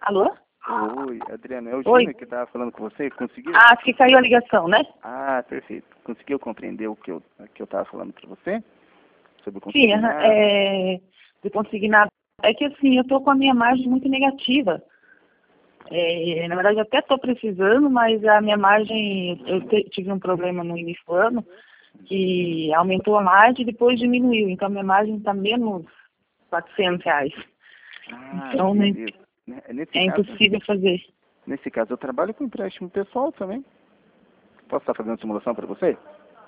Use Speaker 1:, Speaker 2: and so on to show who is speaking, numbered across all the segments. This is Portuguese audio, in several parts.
Speaker 1: Alô?
Speaker 2: Oi, Adriana, é o
Speaker 1: Oi.
Speaker 2: Júnior que estava falando com você, conseguiu?
Speaker 1: Ah, acho que caiu a ligação, né?
Speaker 2: Ah, perfeito. Conseguiu compreender o que eu estava falando para você? Sobre o
Speaker 1: Sim,
Speaker 2: consignado?
Speaker 1: de consignado. É que assim, eu estou com a minha margem muito negativa. Na verdade, eu até estou precisando, mas a minha margem, tive um problema no início do ano, que aumentou a margem e depois diminuiu. Então, a minha margem está menos R$ 400.
Speaker 2: Ah,
Speaker 1: Então, né,
Speaker 2: beleza. Nesse
Speaker 1: é
Speaker 2: caso,
Speaker 1: impossível fazer.
Speaker 2: nesse caso, eu trabalho com empréstimo pessoal também. Posso estar fazendo simulação para você?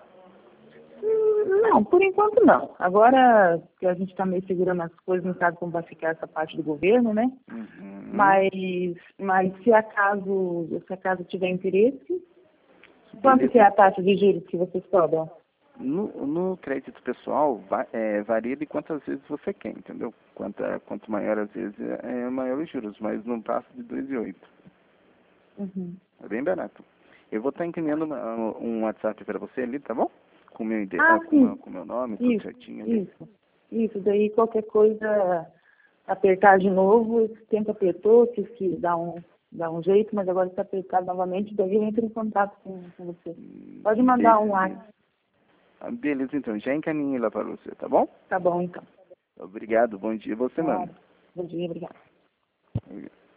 Speaker 1: Não, por enquanto não. Agora que a gente está meio segurando as coisas, não sabe como vai ficar essa parte do governo, né?
Speaker 2: Uhum.
Speaker 1: Mas se acaso tiver interesse, quanto
Speaker 2: Beleza.
Speaker 1: que é a taxa de juros que vocês cobram?
Speaker 2: No crédito pessoal, varia de quantas vezes você quer, entendeu? Quanto maior às vezes, é maior os juros, mas não passa de 2,8.
Speaker 1: Uhum.
Speaker 2: É bem barato. Eu vou estar encaminhando um WhatsApp para você ali, tá bom? Com o meu
Speaker 1: Sim.
Speaker 2: com meu nome, tudo
Speaker 1: Isso,
Speaker 2: certinho ali.
Speaker 1: isso. Daí qualquer coisa, apertar de novo, esse tempo apertou, tive que dar um jeito, mas agora está apertado novamente, daí eu entro em contato com você. Pode mandar um WhatsApp.
Speaker 2: Beleza, então. Já encaminhei lá para você, tá bom?
Speaker 1: Tá bom, então.
Speaker 2: Obrigado, bom dia. Você, mano.
Speaker 1: Bom dia, obrigada.